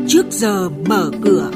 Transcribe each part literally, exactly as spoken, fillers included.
Trước giờ mở cửa.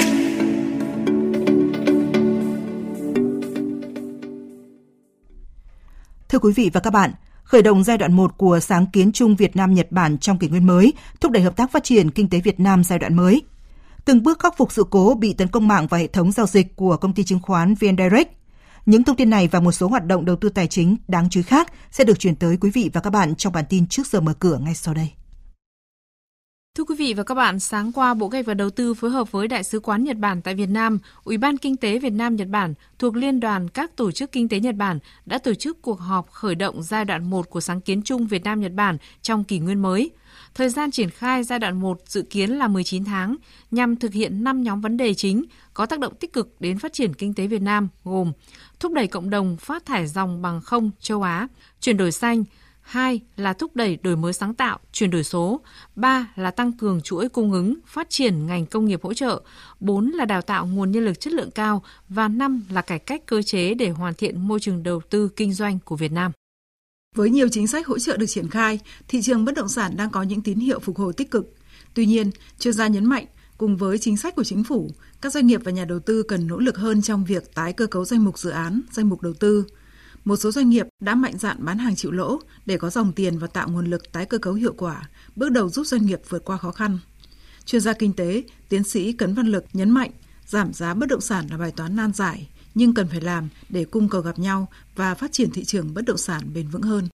Thưa quý vị và các bạn, khởi động giai đoạn một của sáng kiến chung Việt Nam-Nhật Bản trong kỷ nguyên mới, thúc đẩy hợp tác phát triển kinh tế Việt Nam giai đoạn mới. Từng bước khắc phục sự cố bị tấn công mạng và hệ thống giao dịch của công ty chứng khoán vê en Direct. Những thông tin này và một số hoạt động đầu tư tài chính đáng chú ý khác sẽ được chuyển tới quý vị và các bạn trong bản tin Trước giờ mở cửa ngay sau đây. Thưa quý vị và các bạn, sáng qua Bộ Kế hoạch và Đầu tư phối hợp với Đại sứ quán Nhật Bản tại Việt Nam, Ủy ban Kinh tế Việt Nam Nhật Bản thuộc Liên đoàn các tổ chức kinh tế Nhật Bản đã tổ chức cuộc họp khởi động giai đoạn một của sáng kiến chung Việt Nam Nhật Bản trong kỷ nguyên mới. Thời gian triển khai giai đoạn một dự kiến là mười chín tháng nhằm thực hiện năm nhóm vấn đề chính có tác động tích cực đến phát triển kinh tế Việt Nam gồm thúc đẩy cộng đồng phát thải ròng bằng không châu Á, chuyển đổi xanh, hai là thúc đẩy đổi mới sáng tạo, chuyển đổi số, ba là tăng cường chuỗi cung ứng, phát triển ngành công nghiệp hỗ trợ, bốn là đào tạo nguồn nhân lực chất lượng cao và năm là cải cách cơ chế để hoàn thiện môi trường đầu tư kinh doanh của Việt Nam. Với nhiều chính sách hỗ trợ được triển khai, thị trường bất động sản đang có những tín hiệu phục hồi tích cực. Tuy nhiên, chuyên gia nhấn mạnh, cùng với chính sách của chính phủ, các doanh nghiệp và nhà đầu tư cần nỗ lực hơn trong việc tái cơ cấu danh mục dự án, danh mục đầu tư. Một số doanh nghiệp đã mạnh dạn bán hàng chịu lỗ để có dòng tiền và tạo nguồn lực tái cơ cấu hiệu quả, bước đầu giúp doanh nghiệp vượt qua khó khăn. Chuyên gia kinh tế, tiến sĩ Cấn Văn Lực nhấn mạnh, giảm giá bất động sản là bài toán nan giải, nhưng cần phải làm để cung cầu gặp nhau và phát triển thị trường bất động sản bền vững hơn.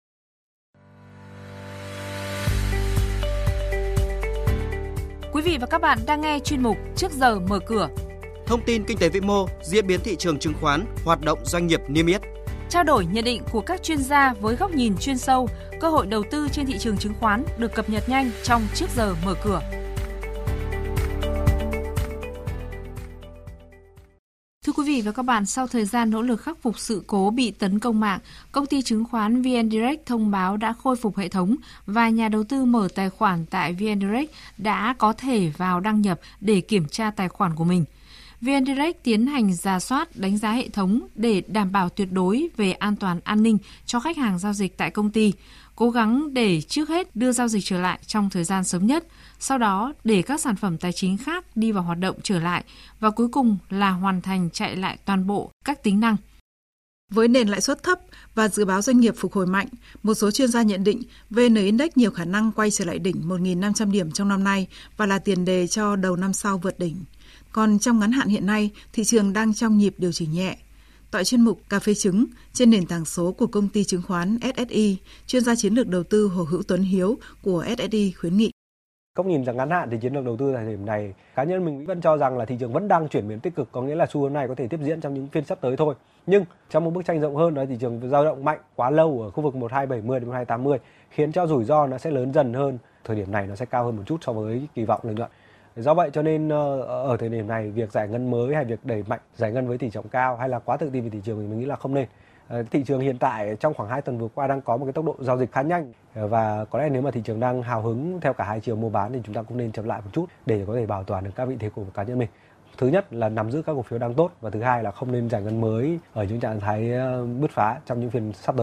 Quý vị và các bạn đang nghe chuyên mục Trước giờ mở cửa. Thông tin kinh tế vĩ mô, diễn biến thị trường chứng khoán, hoạt động doanh nghiệp niêm yết. Trao đổi nhận định của các chuyên gia với góc nhìn chuyên sâu, cơ hội đầu tư trên thị trường chứng khoán được cập nhật nhanh trong Trước giờ mở cửa. Thưa quý vị và các bạn, sau thời gian nỗ lực khắc phục sự cố bị tấn công mạng, công ty chứng khoán vê en Direct thông báo đã khôi phục hệ thống và nhà đầu tư mở tài khoản tại vê en Direct đã có thể vào đăng nhập để kiểm tra tài khoản của mình. vê en Direct tiến hành rà soát, đánh giá hệ thống để đảm bảo tuyệt đối về an toàn an ninh cho khách hàng giao dịch tại công ty, cố gắng để trước hết đưa giao dịch trở lại trong thời gian sớm nhất, sau đó để các sản phẩm tài chính khác đi vào hoạt động trở lại và cuối cùng là hoàn thành chạy lại toàn bộ các tính năng. Với nền lãi suất thấp và dự báo doanh nghiệp phục hồi mạnh, một số chuyên gia nhận định vê en Index nhiều khả năng quay trở lại đỉnh một nghìn năm trăm điểm trong năm nay và là tiền đề cho đầu năm sau vượt đỉnh. Còn trong ngắn hạn hiện nay, thị trường đang trong nhịp điều chỉnh nhẹ. Tại chuyên mục Cà phê trứng trên nền tảng số của công ty chứng khoán ét ét i, chuyên gia chiến lược đầu tư Hồ Hữu Tuấn Hiếu của ét ét i khuyến nghị. Góc nhìn rằng ngắn hạn thì chiến lược đầu tư thời điểm này, cá nhân mình vẫn cho rằng là thị trường vẫn đang chuyển biến tích cực, có nghĩa là xu hướng này có thể tiếp diễn trong những phiên sắp tới thôi. Nhưng trong một bức tranh rộng hơn đó, thị trường dao động mạnh quá lâu ở khu vực một nghìn hai trăm bảy mươi đến một nghìn hai trăm tám mươi khiến cho rủi ro nó sẽ lớn dần hơn. Thời điểm này nó sẽ cao hơn một chút so với kỳ vọng lợi nhuận. Do vậy cho nên ở thời điểm này việc giải ngân mới hay việc đẩy mạnh giải ngân với tỷ trọng cao hay là quá tự tin về thị trường thì mình nghĩ là không nên. Thị trường hiện tại trong khoảng hai tuần vừa qua đang có một cái tốc độ giao dịch khá nhanh và có lẽ nếu mà thị trường đang hào hứng theo cả hai chiều mua bán thì chúng ta cũng nên chậm lại một chút để có thể bảo toàn được các vị thế của cá nhân mình. Thứ nhất là nắm giữ các cổ phiếu đang tốt và thứ hai là không nên giải ngân mới ở những trạng thái bứt phá trong những phiên sắp tới.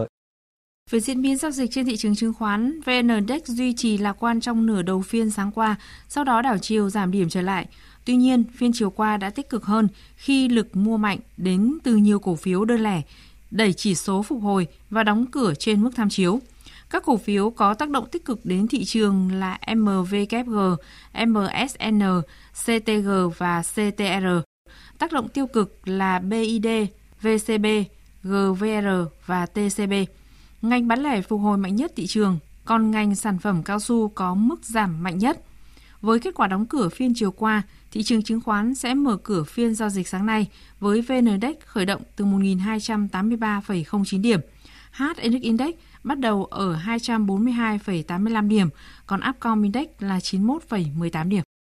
Về diễn biến giao dịch trên thị trường chứng khoán, vê en Index duy trì lạc quan trong nửa đầu phiên sáng qua, sau đó đảo chiều giảm điểm trở lại. Tuy nhiên, phiên chiều qua đã tích cực hơn khi lực mua mạnh đến từ nhiều cổ phiếu đơn lẻ, đẩy chỉ số phục hồi và đóng cửa trên mức tham chiếu. Các cổ phiếu có tác động tích cực đến thị trường là em vê kép giê, em ét en, xê tê giê và xê tê rờ. Tác động tiêu cực là bê i đê, vê xê bê, giê vê rờ và tê xê bê. Ngành bán lẻ phục hồi mạnh nhất thị trường, còn ngành sản phẩm cao su có mức giảm mạnh nhất. Với kết quả đóng cửa phiên chiều qua, thị trường chứng khoán sẽ mở cửa phiên giao dịch sáng nay với vê en Index khởi động từ một nghìn hai trăm tám mươi ba phẩy không chín điểm. hát en ích Index bắt đầu ở hai trăm bốn mươi hai phẩy tám mươi lăm điểm, còn Upcom Index là chín mươi mốt phẩy mười tám điểm.